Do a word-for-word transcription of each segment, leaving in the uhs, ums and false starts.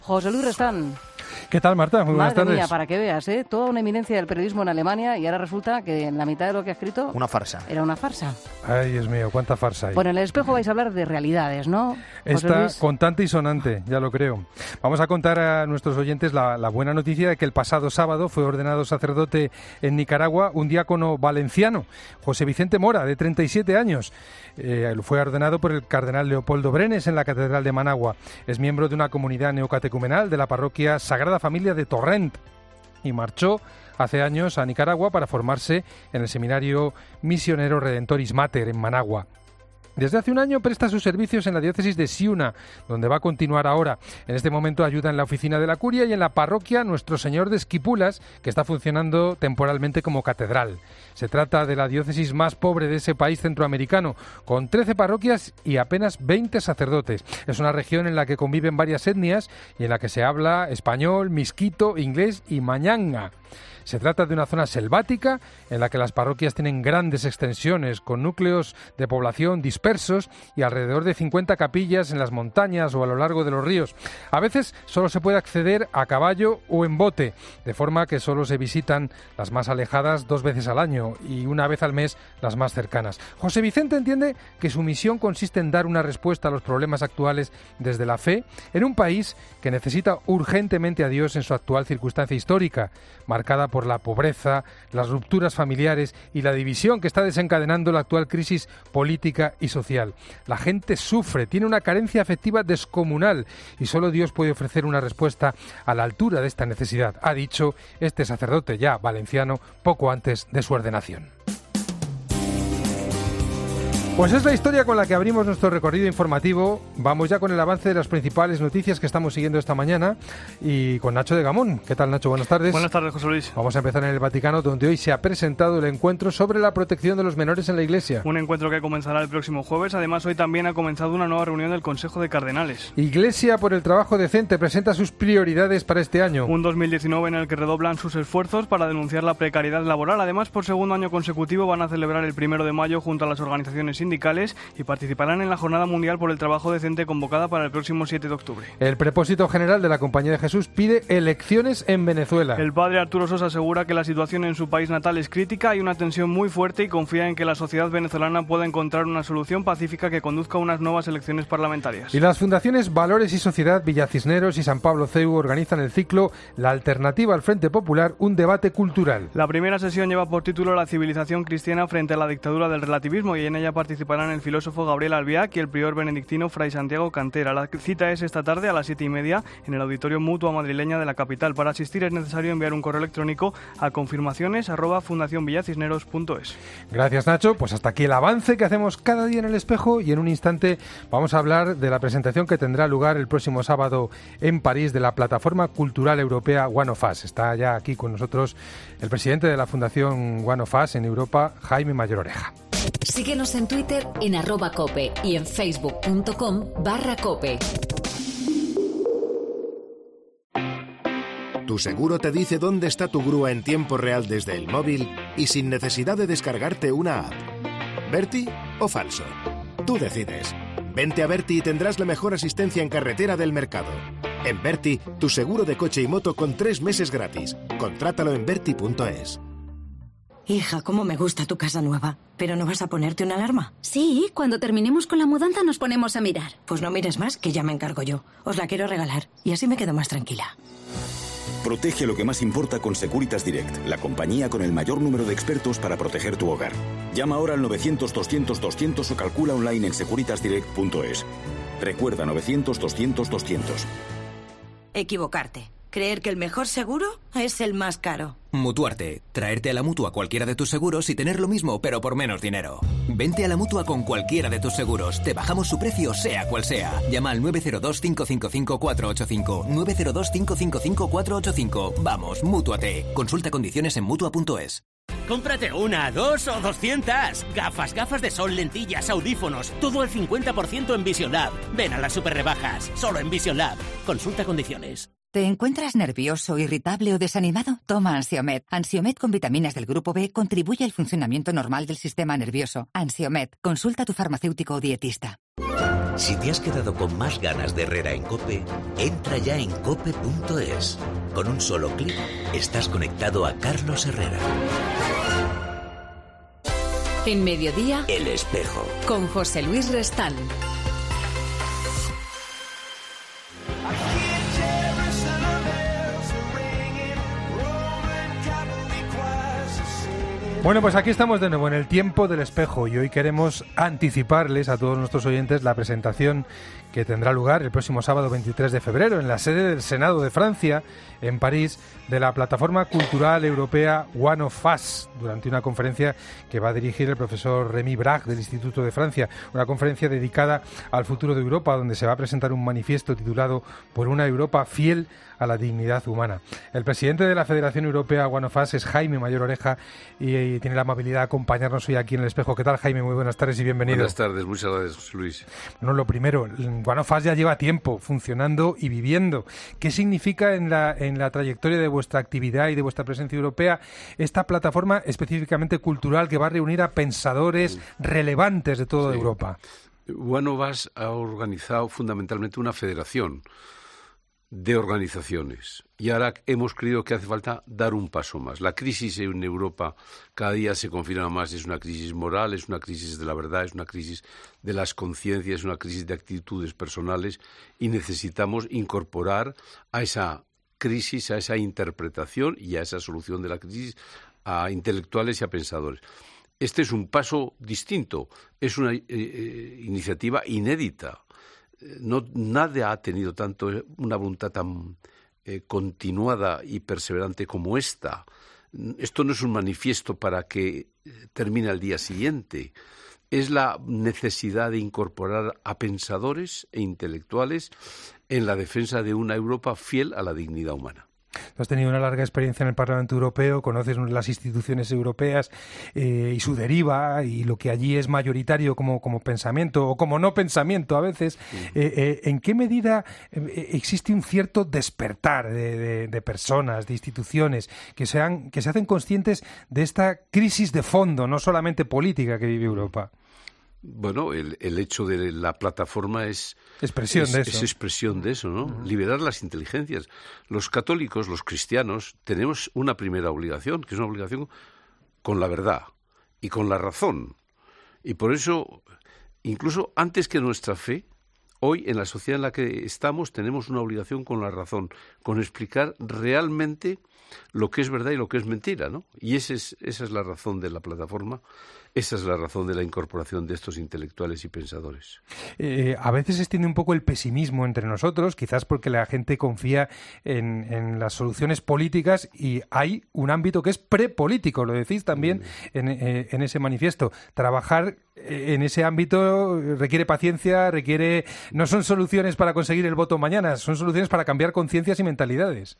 José Luis Restán. ¿Qué tal, Marta? Muy buenas Madre tardes. mía, para que veas, ¿eh? Toda una eminencia del periodismo en Alemania y ahora resulta que en la mitad de lo que ha escrito... Una farsa. Era una farsa. Ay, Dios mío, cuánta farsa hay. Bueno, en El Espejo vais a hablar de realidades, ¿no? José Está Luis. contante y sonante, ya lo creo. Vamos a contar a nuestros oyentes la, la buena noticia de que el pasado sábado fue ordenado sacerdote en Nicaragua un diácono valenciano, José Vicente Mora, de treinta y siete años. Eh, fue ordenado por el cardenal Leopoldo Brenes en la Catedral de Managua. Es miembro de una comunidad neocatecumenal de la parroquia Sagrada Familia de Torrent y marchó hace años a Nicaragua para formarse en el seminario misionero Redentoris Mater en Managua. Desde hace un año presta sus servicios en la diócesis de Ciuna, donde va a continuar ahora. En este momento ayuda en la oficina de la curia y en la parroquia Nuestro Señor de Esquipulas, que está funcionando temporalmente como catedral. Se trata de la diócesis más pobre de ese país centroamericano, con trece parroquias y apenas veinte sacerdotes. Es una región en la que conviven varias etnias y en la que se habla español, misquito, inglés y mañanga. Se trata de una zona selvática en la que las parroquias tienen grandes extensiones, con núcleos de población dispersos y alrededor de cincuenta capillas en las montañas o a lo largo de los ríos. A veces solo se puede acceder a caballo o en bote, de forma que solo se visitan las más alejadas dos veces al año y una vez al mes las más cercanas. José Vicente entiende que su misión consiste en dar una respuesta a los problemas actuales desde la fe en un país que necesita urgentemente a Dios en su actual circunstancia histórica, marcada por la pobreza, las rupturas familiares y la división que está desencadenando la actual crisis política y social. La gente sufre, tiene una carencia afectiva descomunal y solo Dios puede ofrecer una respuesta a la altura de esta necesidad, ha dicho este sacerdote ya valenciano poco antes de su ordenación. Pues es la historia con la que abrimos nuestro recorrido informativo. Vamos ya con el avance de las principales noticias que estamos siguiendo esta mañana y con Nacho de Gamón. ¿Qué tal, Nacho? Buenas tardes. Buenas tardes, José Luis. Vamos a empezar en el Vaticano, donde hoy se ha presentado el encuentro sobre la protección de los menores en la Iglesia. Un encuentro que comenzará el próximo jueves. Además, hoy también ha comenzado una nueva reunión del Consejo de Cardenales. Iglesia por el Trabajo Decente presenta sus prioridades para este año. Un dos mil diecinueve en el que redoblan sus esfuerzos para denunciar la precariedad laboral. Además, por segundo año consecutivo van a celebrar el primero de mayo junto a las organizaciones sindicales y participarán en la Jornada Mundial por el Trabajo Decente convocada para el próximo siete de octubre. El prepósito general de la Compañía de Jesús pide elecciones en Venezuela. El padre Arturo Sosa asegura que la situación en su país natal es crítica, hay una tensión muy fuerte y confía en que la sociedad venezolana pueda encontrar una solución pacífica que conduzca a unas nuevas elecciones parlamentarias. Y las fundaciones Valores y Sociedad, Villa Cisneros y San Pablo C E U organizan el ciclo La Alternativa al Frente Popular, un debate cultural. La primera sesión lleva por título La civilización cristiana frente a la dictadura del relativismo y en ella participarán el filósofo Gabriel Albiac y el prior benedictino Fray Santiago Cantera. La cita es esta tarde a las siete y media en el Auditorio Mutua Madrileña de la capital. Para asistir es necesario enviar un correo electrónico a confirmaciones arroba fundación villacisneros punto es. Gracias, Nacho. Pues hasta aquí el avance que hacemos cada día en El Espejo y en un instante vamos a hablar de la presentación que tendrá lugar el próximo sábado en París de la Plataforma Cultural Europea One of Us. Está ya aquí con nosotros el presidente de la Fundación One of Us en Europa, Jaime Mayor Oreja. Síguenos en Twitter en arroba cope y en facebook punto com barra cope. Tu seguro te dice dónde está tu grúa en tiempo real desde el móvil y sin necesidad de descargarte una app. ¿Berti o falso? Tú decides. Vente a Berti y tendrás la mejor asistencia en carretera del mercado. En Berti, tu seguro de coche y moto con tres meses gratis. Contrátalo en berti punto es. Hija, cómo me gusta tu casa nueva. ¿Pero no vas a ponerte una alarma? Sí, cuando terminemos con la mudanza nos ponemos a mirar. Pues no mires más, que ya me encargo yo. Os la quiero regalar y así me quedo más tranquila. Protege lo que más importa con Securitas Direct, la compañía con el mayor número de expertos para proteger tu hogar. Llama ahora al novecientos doscientos doscientos o calcula online en securitas direct punto es. Recuerda novecientos doscientos doscientos. Equivocarte. Creer que el mejor seguro es el más caro. Mutuarte. Traerte a la Mutua cualquiera de tus seguros y tener lo mismo, pero por menos dinero. Vente a la Mutua con cualquiera de tus seguros. Te bajamos su precio, sea cual sea. Llama al nueve cero dos, cinco cinco cinco, cuatro ocho cinco. nueve cero dos, cinco cinco cinco, cuatro ocho cinco. Vamos, Mútuate. Consulta condiciones en mutua punto es. Cómprate una, dos o doscientas. Gafas, gafas de sol, lentillas, audífonos. Todo al cincuenta por ciento en Vision Lab. Ven a las super rebajas. Solo en Vision Lab. Consulta condiciones. ¿Te encuentras nervioso, irritable o desanimado? Toma Ansiomed. Ansiomed con vitaminas del grupo B contribuye al funcionamiento normal del sistema nervioso. Ansiomed. Consulta a tu farmacéutico o dietista. Si te has quedado con más ganas de Herrera en COPE, entra ya en cope punto es. Con un solo clic estás conectado a Carlos Herrera. En Mediodía, El Espejo. Con José Luis Restán. Bueno, pues aquí estamos de nuevo en el tiempo del espejo y hoy queremos anticiparles a todos nuestros oyentes la presentación que tendrá lugar el próximo sábado veintitrés de febrero en la sede del Senado de Francia, en París, de la plataforma cultural europea One of Us, durante una conferencia que va a dirigir el profesor Rémi Brach del Instituto de Francia, una conferencia dedicada al futuro de Europa, donde se va a presentar un manifiesto titulado Por una Europa fiel a la dignidad humana. El presidente de la Federación Europea One of Us es Jaime Mayor Oreja y tiene la amabilidad de acompañarnos hoy aquí en El Espejo. ¿Qué tal, Jaime? Muy buenas tardes y bienvenido. Buenas tardes, muchas gracias, Luis. Bueno, lo primero, One of Us ya lleva tiempo funcionando y viviendo. ¿Qué significa en la, en la trayectoria de vuestra actividad y de vuestra presencia europea esta plataforma específicamente cultural que va a reunir a pensadores relevantes de toda sí. Europa? One of Us ha organizado fundamentalmente una federación de organizaciones y ahora hemos creído que hace falta dar un paso más. La crisis en Europa cada día se confirma más, es una crisis moral, es una crisis de la verdad, es una crisis de las conciencias, es una crisis de actitudes personales y necesitamos incorporar a esa crisis, a esa interpretación y a esa solución de la crisis a intelectuales y a pensadores. Este es un paso distinto, es una eh, eh, iniciativa inédita. No, nadie ha tenido tanto una voluntad tan eh, continuada y perseverante como esta. Esto no es un manifiesto para que termine al día siguiente. Es la necesidad de incorporar a pensadores e intelectuales en la defensa de una Europa fiel a la dignidad humana. Tú has tenido una larga experiencia en el Parlamento Europeo, conoces las instituciones europeas eh, y su deriva y lo que allí es mayoritario como, como pensamiento o como no pensamiento a veces. Sí. Eh, eh, ¿En qué medida eh, existe un cierto despertar de, de, de personas, de instituciones que, sean, que se hacen conscientes de esta crisis de fondo, no solamente política, que vive Europa? Bueno, el, el hecho de la plataforma es expresión es, de eso. Es expresión de eso, ¿no? Uh-huh. Liberar las inteligencias. Los católicos, los cristianos, tenemos una primera obligación, que es una obligación con la verdad y con la razón. Y por eso, incluso antes que nuestra fe, hoy en la sociedad en la que estamos tenemos una obligación con la razón, con explicar realmente lo que es verdad y lo que es mentira, ¿no? Y ese es, esa es la razón de la plataforma, esa es la razón de la incorporación de estos intelectuales y pensadores. Eh, a veces se extiende un poco el pesimismo entre nosotros, quizás porque la gente confía en, en las soluciones políticas y hay un ámbito que es prepolítico, lo decís también mm. en, eh, en ese manifiesto. Trabajar en ese ámbito requiere paciencia, requiere no son soluciones para conseguir el voto mañana, son soluciones para cambiar conciencias y mentalidades.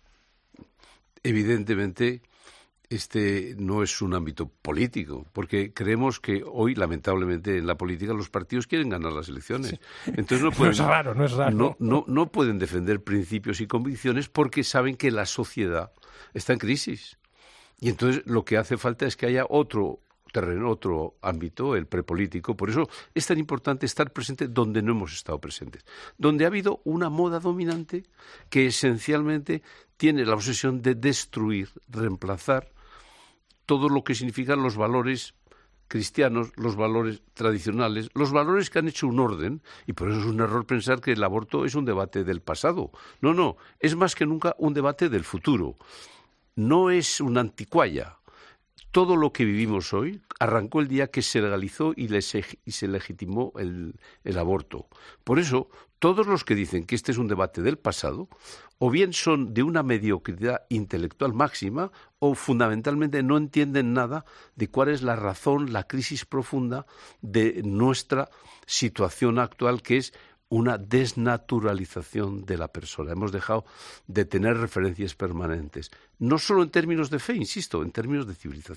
Evidentemente, este no es un ámbito político, porque creemos que hoy, lamentablemente, en la política los partidos quieren ganar las elecciones. Sí. Entonces no pueden, no es raro, no es raro. No, no, no pueden defender principios y convicciones porque saben que la sociedad está en crisis. Y entonces lo que hace falta es que haya otro terreno, otro ámbito, el prepolítico. Por eso es tan importante estar presente donde no hemos estado presentes, donde ha habido una moda dominante que esencialmente tiene la obsesión de destruir, reemplazar todo lo que significan los valores cristianos, los valores tradicionales, los valores que han hecho un orden, y por eso es un error pensar que el aborto es un debate del pasado. No, no, es más que nunca un debate del futuro. No es una anticuaya. Todo lo que vivimos hoy arrancó el día que se legalizó y, les, y se legitimó el, el aborto. Por eso, todos los que dicen que este es un debate del pasado, o bien son de una mediocridad intelectual máxima, o fundamentalmente no entienden nada de cuál es la razón, la crisis profunda de nuestra situación actual, que es una desnaturalización de la persona. Hemos dejado de tener referencias permanentes, no solo en términos de fe, insisto, en términos de civilización.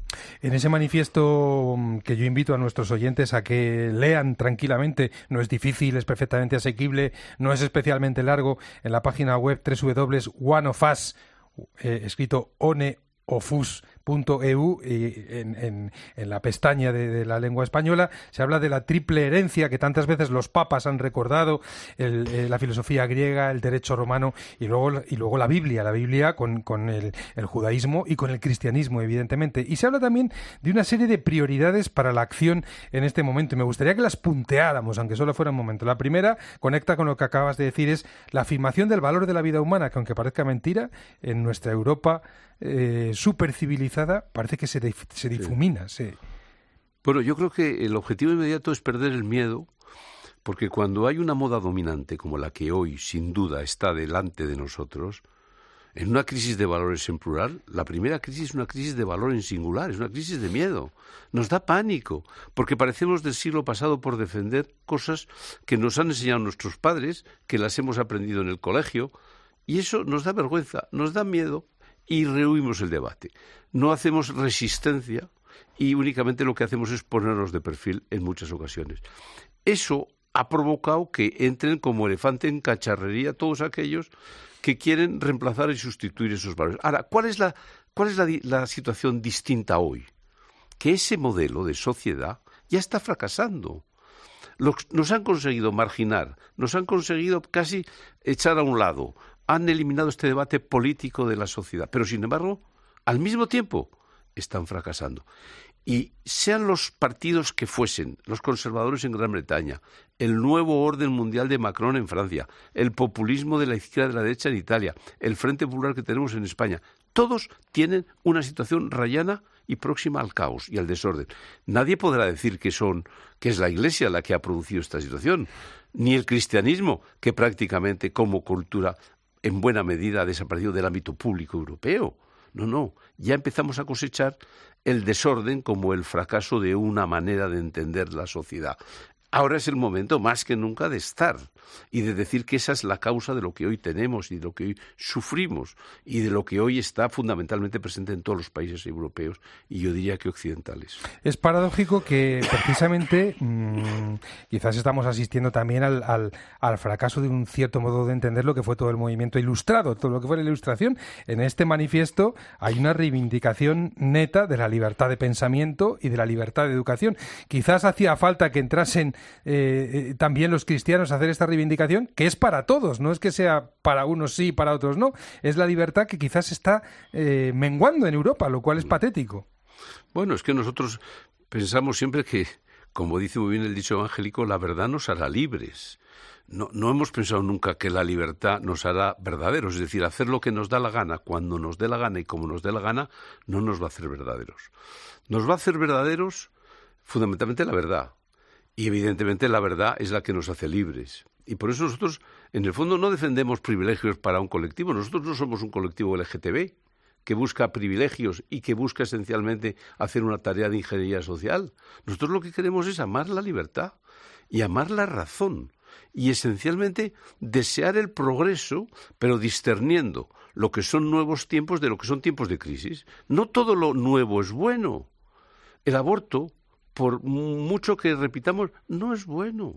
En ese manifiesto que yo invito a nuestros oyentes a que lean tranquilamente, no es difícil, es perfectamente asequible, no es especialmente largo, en la página web doble u doble u doble u punto one of us, eh, escrito one of us punto e u, y en, en, en la pestaña de, de la lengua española se habla de la triple herencia que tantas veces los papas han recordado, el, eh, la filosofía griega, el derecho romano y luego, y luego la Biblia, la Biblia con, con el, el judaísmo y con el cristianismo, evidentemente. Y se habla también de una serie de prioridades para la acción en este momento, y me gustaría que las punteáramos, aunque solo fuera un momento. La primera conecta con lo que acabas de decir, es la afirmación del valor de la vida humana, que aunque parezca mentira, en nuestra Europa eh, supercivilizada parece que se, dif- se difumina. Sí. Sí. Bueno, yo creo que el objetivo inmediato es perder el miedo, porque cuando hay una moda dominante como la que hoy, sin duda, está delante de nosotros, en una crisis de valores en plural, la primera crisis es una crisis de valor en singular, es una crisis de miedo. Nos da pánico, porque parecemos del siglo pasado por defender cosas que nos han enseñado nuestros padres, que las hemos aprendido en el colegio, y eso nos da vergüenza, nos da miedo, y rehuimos el debate. No hacemos resistencia y únicamente lo que hacemos es ponernos de perfil en muchas ocasiones. Eso ha provocado que entren como elefante en cacharrería todos aquellos que quieren reemplazar y sustituir esos valores. Ahora, ¿cuál es la, cuál es la, la situación distinta hoy? Que ese modelo de sociedad ya está fracasando. Los, nos han conseguido marginar, nos han conseguido casi echar a un lado, han eliminado este debate político de la sociedad, pero sin embargo, al mismo tiempo, están fracasando. Y sean los partidos que fuesen, los conservadores en Gran Bretaña, el nuevo orden mundial de Macron en Francia, el populismo de la izquierda y de la derecha en Italia, el Frente Popular que tenemos en España, todos tienen una situación rayana y próxima al caos y al desorden. Nadie podrá decir que son, que es la Iglesia la que ha producido esta situación, ni el cristianismo, que prácticamente como cultura en buena medida ha desaparecido del ámbito público europeo. No, no, ya empezamos a cosechar el desorden como el fracaso de una manera de entender la sociedad. Ahora es el momento más que nunca de estar y de decir que esa es la causa de lo que hoy tenemos y de lo que hoy sufrimos y de lo que hoy está fundamentalmente presente en todos los países europeos y yo diría que occidentales. Es paradójico que precisamente mmm, quizás estamos asistiendo también al, al, al fracaso de un cierto modo de entender lo que fue todo el movimiento ilustrado, todo lo que fue la Ilustración. En este manifiesto hay una reivindicación neta de la libertad de pensamiento y de la libertad de educación. Quizás hacía falta que entrasen Eh, eh, también los cristianos hacer esta reivindicación, que es para todos, no es que sea para unos sí y para otros no, es la libertad que quizás está eh, menguando en Europa, lo cual es patético. Bueno, es que nosotros pensamos siempre que, como dice muy bien el dicho evangélico, la verdad nos hará libres. No, no hemos pensado nunca que la libertad nos hará verdaderos, es decir, hacer lo que nos da la gana, cuando nos dé la gana y como nos dé la gana, no nos va a hacer verdaderos. Nos va a hacer verdaderos fundamentalmente la verdad. Y evidentemente la verdad es la que nos hace libres. Y por eso nosotros, en el fondo, no defendemos privilegios para un colectivo. Nosotros no somos un colectivo L G T B que busca privilegios y que busca esencialmente hacer una tarea de ingeniería social. Nosotros lo que queremos es amar la libertad y amar la razón. Y esencialmente desear el progreso, pero discerniendo lo que son nuevos tiempos de lo que son tiempos de crisis. No todo lo nuevo es bueno. El aborto, por mucho que repitamos, no es bueno.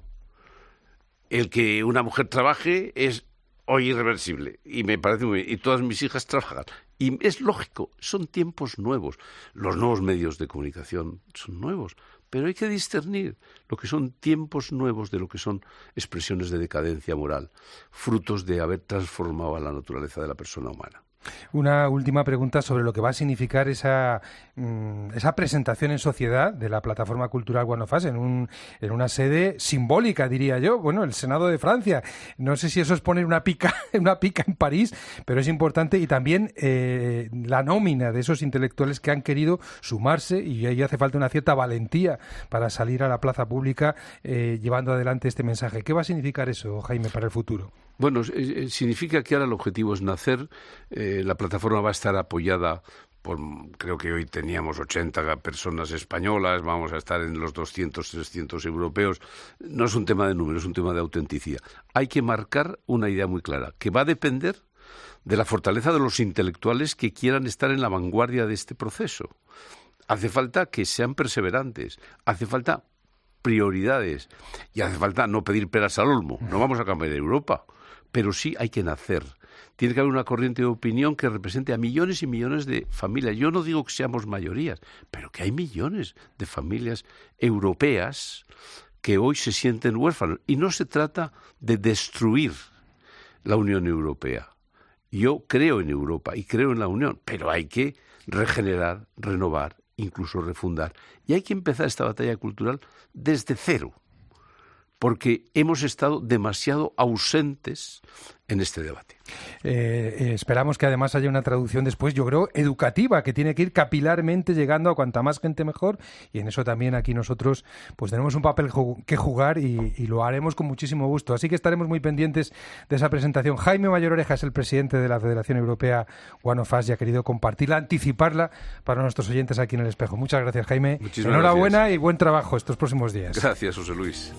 El que una mujer trabaje es hoy irreversible, y me parece muy bien, y todas mis hijas trabajan. Y es lógico, son tiempos nuevos. Los nuevos medios de comunicación son nuevos, pero hay que discernir lo que son tiempos nuevos de lo que son expresiones de decadencia moral, frutos de haber transformado a la naturaleza de la persona humana. Una última pregunta sobre lo que va a significar esa, mmm, esa presentación en sociedad de la plataforma cultural One of Us en, un, en una sede simbólica, diría yo, bueno, el Senado de Francia. No sé si eso es poner una pica, una pica en París, pero es importante, y también eh, la nómina de esos intelectuales que han querido sumarse, y ahí hace falta una cierta valentía para salir a la plaza pública eh, llevando adelante este mensaje. ¿Qué va a significar eso, Jaime, para el futuro? Bueno, eh, significa que ahora el objetivo es nacer. Eh, la plataforma va a estar apoyada por, creo que hoy teníamos ochenta personas españolas, vamos a estar en los doscientos, trescientos europeos. No es un tema de números, es un tema de autenticidad. Hay que marcar una idea muy clara, que va a depender de la fortaleza de los intelectuales que quieran estar en la vanguardia de este proceso. hace falta que sean perseverantes, hace falta prioridades y hace falta no pedir peras al olmo. No vamos a cambiar Europa, pero sí hay que nacer. Tiene que haber una corriente de opinión que represente a millones y millones de familias. Yo no digo que seamos mayorías, pero que hay millones de familias europeas que hoy se sienten huérfanos. Y no se trata de destruir la Unión Europea. Yo creo en Europa y creo en la Unión, pero hay que regenerar, renovar, incluso refundar. Y hay que empezar esta batalla cultural desde cero, porque hemos estado demasiado ausentes en este debate. Eh, eh, esperamos que además haya una traducción después, yo creo, educativa, que tiene que ir capilarmente llegando a cuanta más gente mejor, y en eso también aquí nosotros pues tenemos un papel ju- que jugar y, y lo haremos con muchísimo gusto. Así que estaremos muy pendientes de esa presentación. Jaime Mayor Oreja es el presidente de la Federación Europea One of Us y ha querido compartirla, anticiparla para nuestros oyentes aquí en El Espejo. Muchas gracias, Jaime. Muchísimas Enhorabuena gracias. Y buen trabajo estos próximos días. Gracias, José Luis.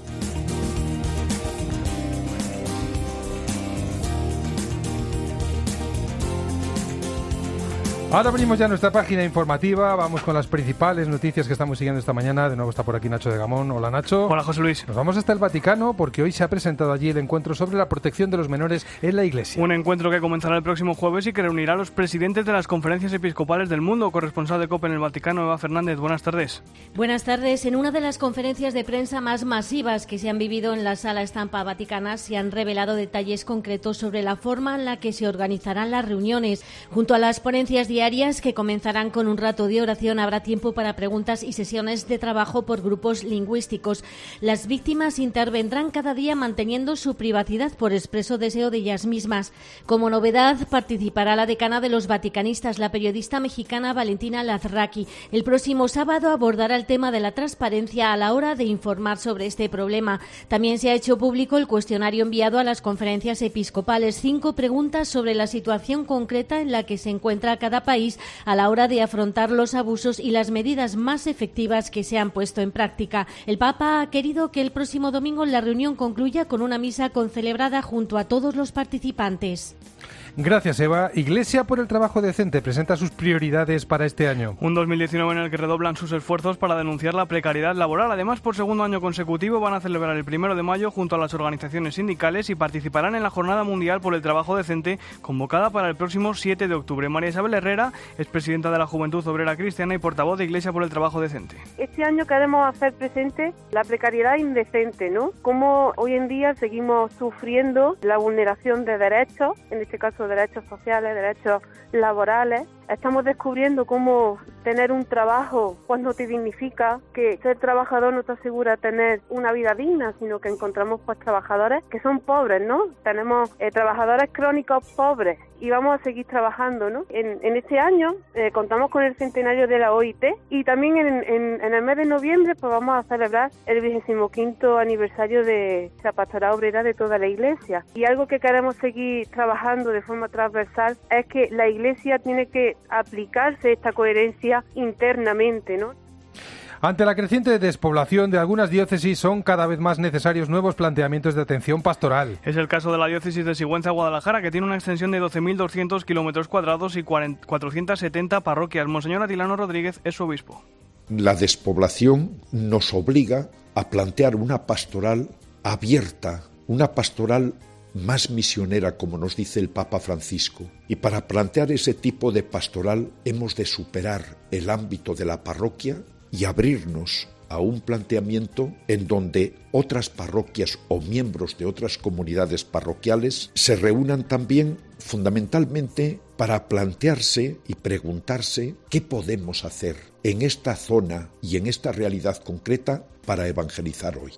Ahora abrimos ya nuestra página informativa, vamos con las principales noticias que estamos siguiendo esta mañana. De nuevo está por aquí Nacho de Gamón. Hola, Nacho. Hola, José Luis. Nos vamos hasta el Vaticano porque hoy se ha presentado allí el encuentro sobre la protección de los menores en la Iglesia. Un encuentro que comenzará el próximo jueves y que reunirá a los presidentes de las conferencias episcopales del mundo. Corresponsal de COPE en el Vaticano, Eva Fernández, buenas tardes. Buenas tardes. En una de las conferencias de prensa más masivas que se han vivido en la Sala Estampa Vaticana se han revelado detalles concretos sobre la forma en la que se organizarán las reuniones. Junto a las ponencias diarias que comenzarán con un rato de oración, habrá tiempo para preguntas y sesiones de trabajo por grupos lingüísticos. Las víctimas intervendrán cada día manteniendo su privacidad por expreso deseo de ellas mismas. Como novedad, participará la decana de los vaticanistas, la periodista mexicana Valentina Lazraqui. El próximo sábado abordará el tema de la transparencia a la hora de informar sobre este problema. También se ha hecho público el cuestionario enviado a las conferencias episcopales. Cinco preguntas sobre la situación concreta en la que se encuentra cada país a la hora de afrontar los abusos y las medidas más efectivas que se han puesto en práctica. El Papa ha querido que el próximo domingo la reunión concluya con una misa concelebrada junto a todos los participantes. Gracias, Eva. Iglesia por el Trabajo Decente presenta sus prioridades para este año. Un dos mil diecinueve en el que redoblan sus esfuerzos para denunciar la precariedad laboral. Además, por segundo año consecutivo van a celebrar el primero de mayo junto a las organizaciones sindicales y participarán en la Jornada Mundial por el Trabajo Decente convocada para el próximo siete de octubre. María Isabel Herrera es presidenta de la Juventud Obrera Cristiana y portavoz de Iglesia por el Trabajo Decente. Este año queremos hacer presente la precariedad indecente, ¿no? Cómo hoy en día seguimos sufriendo la vulneración de derechos, en este caso derechos sociales, derechos laborales. Estamos descubriendo cómo tener un trabajo pues no te dignifica, que ser trabajador no te asegura tener una vida digna, sino que encontramos pues trabajadores que son pobres, ¿no? Tenemos eh, trabajadores crónicos pobres y vamos a seguir trabajando, ¿no? En, en este año eh, contamos con el centenario de la O I T y también en, en, en el mes de noviembre pues vamos a celebrar el vigésimo quinto aniversario de la pastoral obrera de toda la Iglesia. Y algo que queremos seguir trabajando de forma transversal es que la Iglesia tiene que aplicarse esta coherencia internamente, ¿no? Ante la creciente despoblación de algunas diócesis son cada vez más necesarios nuevos planteamientos de atención pastoral. Es el caso de la diócesis de Sigüenza-Guadalajara, que tiene una extensión de doce mil doscientos kilómetros cuadrados y cuatrocientas setenta parroquias. Monseñor Atilano Rodríguez es su obispo. La despoblación nos obliga a plantear una pastoral abierta, una pastoral más misionera, como nos dice el Papa Francisco. Y para plantear ese tipo de pastoral hemos de superar el ámbito de la parroquia y abrirnos a un planteamiento en donde otras parroquias o miembros de otras comunidades parroquiales se reúnan también fundamentalmente para plantearse y preguntarse qué podemos hacer en esta zona y en esta realidad concreta para evangelizar hoy.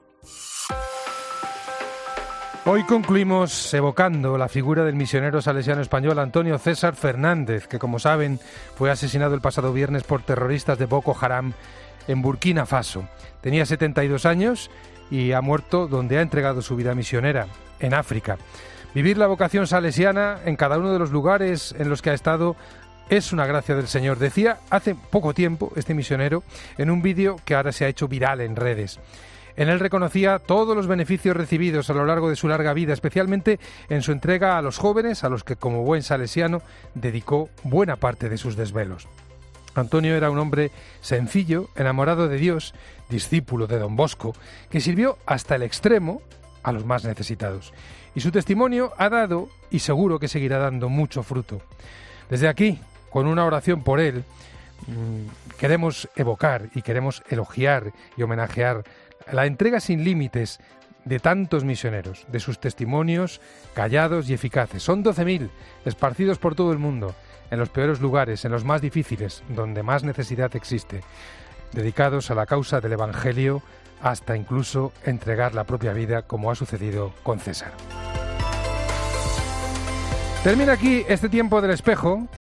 Hoy concluimos evocando la figura del misionero salesiano español Antonio César Fernández, que como saben fue asesinado el pasado viernes por terroristas de Boko Haram en Burkina Faso. Tenía setenta y dos años y ha muerto donde ha entregado su vida misionera, en África. Vivir la vocación salesiana en cada uno de los lugares en los que ha estado es una gracia del Señor, decía hace poco tiempo este misionero en un vídeo que ahora se ha hecho viral en redes. En él reconocía todos los beneficios recibidos a lo largo de su larga vida, especialmente en su entrega a los jóvenes, a los que como buen salesiano dedicó buena parte de sus desvelos. Antonio era un hombre sencillo, enamorado de Dios, discípulo de Don Bosco, que sirvió hasta el extremo a los más necesitados. Y su testimonio ha dado, y seguro que seguirá dando, mucho fruto. Desde aquí, con una oración por él, queremos evocar y queremos elogiar y homenajear la entrega sin límites de tantos misioneros, de sus testimonios callados y eficaces. Son doce mil, esparcidos por todo el mundo, en los peores lugares, en los más difíciles, donde más necesidad existe, dedicados a la causa del Evangelio, hasta incluso entregar la propia vida, como ha sucedido con César. Termina aquí este tiempo del espejo.